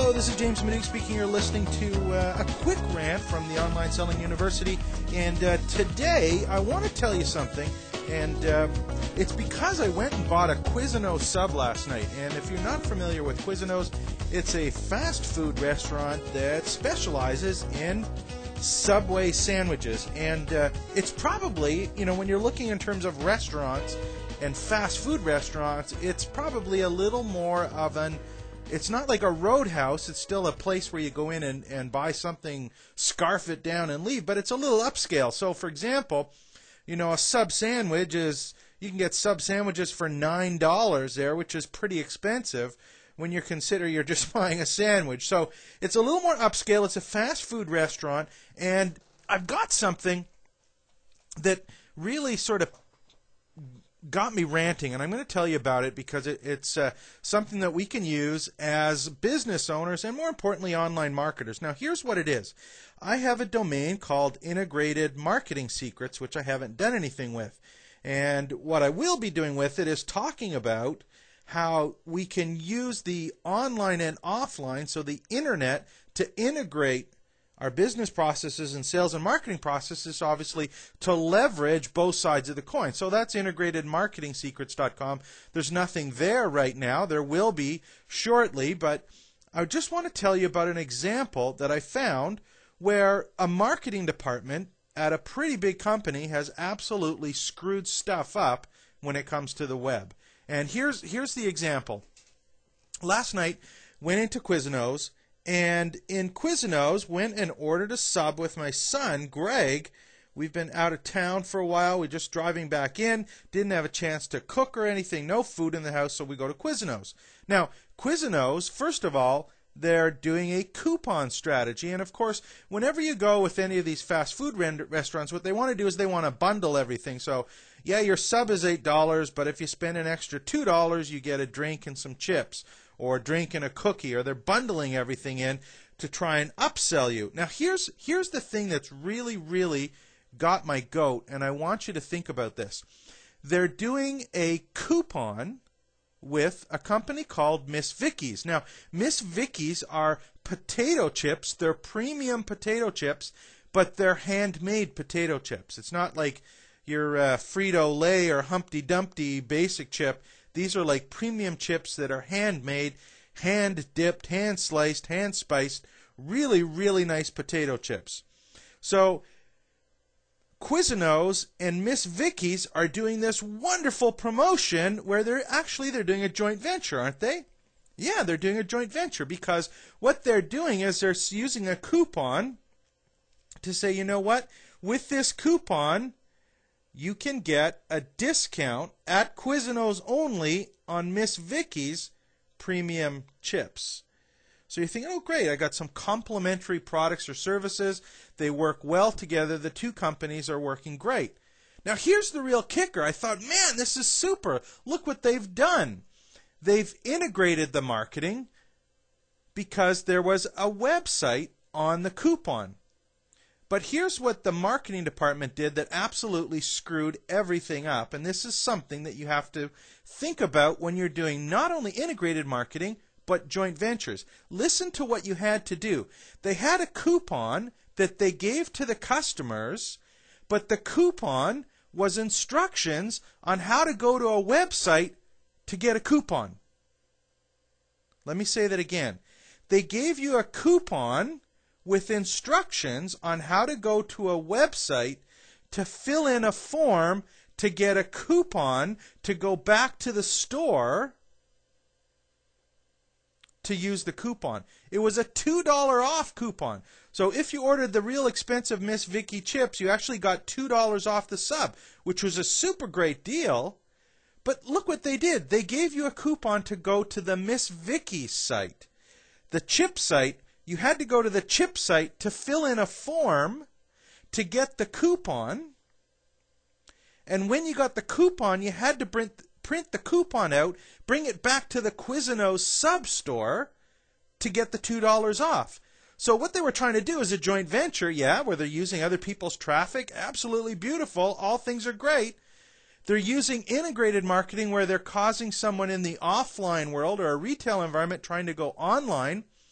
Hello, this is James Madoux speaking. You're listening to a quick rant from the Online Selling University. And today, I want to tell you something. And it's because I went and bought a Quiznos sub last night. And if you're not familiar with Quiznos, it's a fast food restaurant that specializes in Subway sandwiches. And it's probably, when you're looking in terms of restaurants and fast food restaurants, it's probably a little more of an... It's not like a Roadhouse. It's still a place where you go in and buy something, scarf it down, and leave. But it's a little upscale. So, for example, a sub sandwich is... You can get sub sandwiches for $9 there, which is pretty expensive when you consider you're just buying a sandwich. So it's a little more upscale. It's a fast food restaurant. And I've got something that really sort of got me ranting, and I'm going to tell you about it because it's something that we can use as business owners and, more importantly, online marketers. Now, here's what it is. I have a domain called Integrated Marketing Secrets, which I haven't done anything with. And what I will be doing with it is talking about how we can use the online and offline, so the internet, to integrate our business processes and sales and marketing processes, obviously, to leverage both sides of the coin. So that's integratedmarketingsecrets.com. There's nothing there right now. There will be shortly, but I just want to tell you about an example that I found where a marketing department at a pretty big company has absolutely screwed stuff up when it comes to the web. And here's the example. Last night, went into Quiznos, and in Quiznos, went and ordered a sub with my son, Greg. We've been out of town for a while. We're just driving back in. Didn't have a chance to cook or anything. No food in the house, so we go to Quiznos. Now, Quiznos, first of all, they're doing a coupon strategy. And, of course, whenever you go with any of these fast food restaurants, what they want to do is they want to bundle everything. So, yeah, your sub is $8, but if you spend an extra $2, you get a drink and some chips, or a drink and a cookie, or they're bundling everything in to try and upsell you. Now, here's the thing that's really, really got my goat, and I want you to think about this. They're doing a coupon with a company called Miss Vickie's. Now, Miss Vickie's are potato chips. They're premium potato chips, but they're handmade potato chips. It's not like your Frito-Lay or Humpty Dumpty basic chip. These are like premium chips that are handmade, hand-dipped, hand-sliced, hand-spiced, really, really nice potato chips. So Quiznos and Miss Vickie's are doing this wonderful promotion where they're doing a joint venture, aren't they? Yeah, they're doing a joint venture because what they're doing is they're using a coupon to say, you know what, with this coupon, you can get a discount at Quiznos only on Miss Vickie's premium chips. So you're thinking, oh, great, I got some complimentary products or services. They work well together. The two companies are working great. Now, here's the real kicker. I thought, man, this is super. Look what they've done. They've integrated the marketing because there was a website on the coupon. But here's what the marketing department did that absolutely screwed everything up. And this is something that you have to think about when you're doing not only integrated marketing, but joint ventures. Listen to what you had to do. They had a coupon that they gave to the customers, but the coupon was instructions on how to go to a website to get a coupon. Let me say that again. They gave you a coupon with instructions on how to go to a website to fill in a form to get a coupon to go back to the store to use the coupon. It was a $2 off coupon. So if you ordered the real expensive Miss Vickie chips, you actually got $2 off the sub, which was a super great deal. But look what they did. They gave you a coupon to go to the Miss Vickie site. The chip site, you had to go to the chip site to fill in a form to get the coupon. And when you got the coupon, you had to print the coupon out, bring it back to the Quiznos sub store to get the $2 off. So what they were trying to do is a joint venture, yeah, where they're using other people's traffic. Absolutely beautiful. All things are great. They're using integrated marketing where they're causing someone in the offline world or a retail environment trying to go online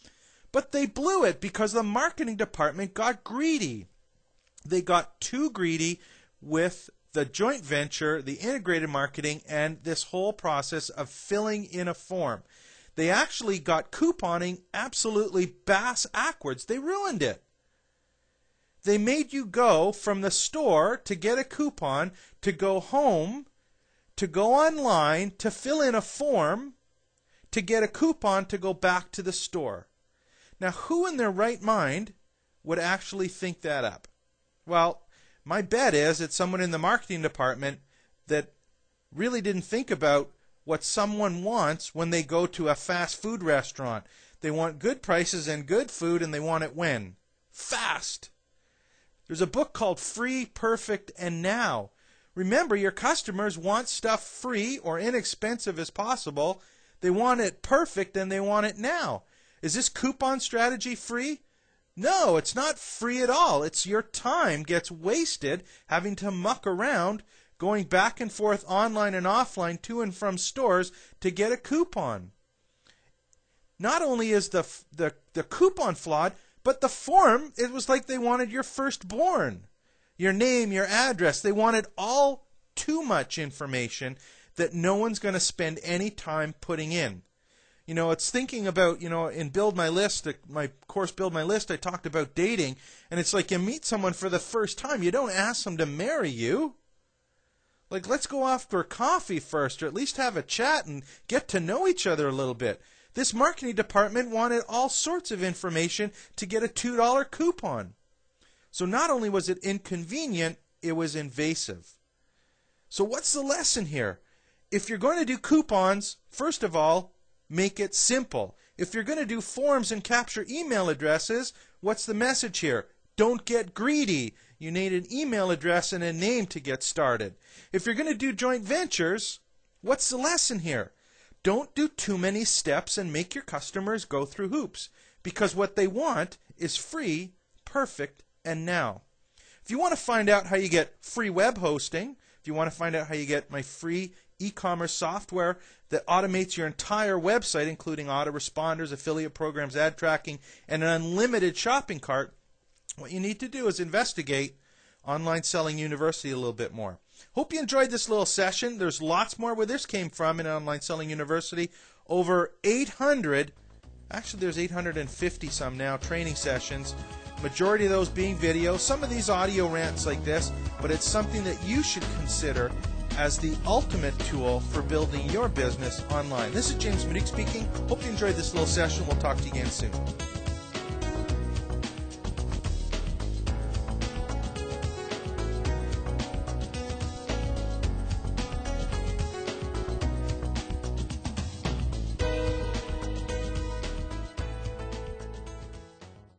But they blew it because the marketing department got greedy. They got too greedy with the joint venture, the integrated marketing, and this whole process of filling in a form. They actually got couponing absolutely bass-ackwards. They ruined it. They made you go from the store to get a coupon, to go home, to go online, to fill in a form, to get a coupon to go back to the store. Now, who in their right mind would actually think that up? Well, my bet is it's someone in the marketing department that really didn't think about what someone wants when they go to a fast food restaurant. They want good prices and good food, and they want it when? Fast. There's a book called Free, Perfect, and Now. Remember, your customers want stuff free or inexpensive as possible. They want it perfect, and they want it now. Is this coupon strategy free? No, it's not free at all. It's your time gets wasted having to muck around, going back and forth online and offline to and from stores to get a coupon. Not only is the coupon flawed, but the form, it was like they wanted your firstborn. Your name, your address. They wanted all too much information that no one's going to spend any time putting in. You know, it's thinking about, in Build My List, my course Build My List, I talked about dating, and it's like you meet someone for the first time. You don't ask them to marry you. Like, let's go off for coffee first, or at least have a chat and get to know each other a little bit. This marketing department wanted all sorts of information to get a $2 coupon. So not only was it inconvenient, it was invasive. So what's the lesson here? If you're going to do coupons, first of all, make it simple. If you're going to do forms and capture email addresses, what's the message here? Don't get greedy. You need an email address and a name to get started. If you're going to do joint ventures, what's the lesson here? Don't do too many steps and make your customers go through hoops, because what they want is free, perfect, and now. If you want to find out how you get free web hosting, if you want to find out how you get my free e-commerce software that automates your entire website, including autoresponders, affiliate programs, ad tracking, and an unlimited shopping cart, what you need to do is investigate Online Selling University a little bit more. Hope you enjoyed this little session. There's lots more where this came from in Online Selling University. Over 800, actually there's 850 some now, training sessions. Majority of those being video. Some of these audio rants like this, but it's something that you should consider as the ultimate tool for building your business online. This is James Maduke speaking. Hope you enjoyed this little session. We'll talk to you again soon.